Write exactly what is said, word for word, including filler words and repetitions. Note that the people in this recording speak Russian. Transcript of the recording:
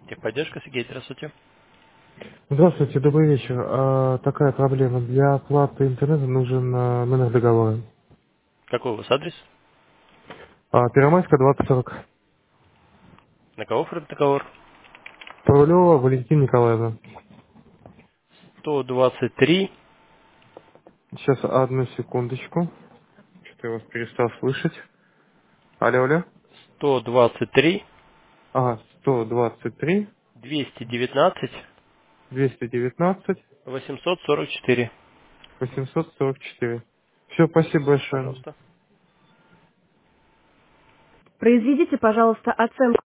Техподдержка, Сергей, здравствуйте. Здравствуйте, добрый вечер. А, такая проблема. Для оплаты интернета нужен а, номер договора. Какой у вас адрес? А, Первомайская, двадцать сорок. На кого оформлен договор? Парулева Валентина Николаевна. сто двадцать три, Сейчас одну секундочку. Что-то я вас перестал слышать. Алло, алло. сто двадцать три, Ага, сто двадцать три, двести девятнадцать, двести девятнадцать, восемьсот сорок четыре. восемьсот сорок четыре. Все, спасибо большое. Пожалуйста. Произведите, пожалуйста, оценку.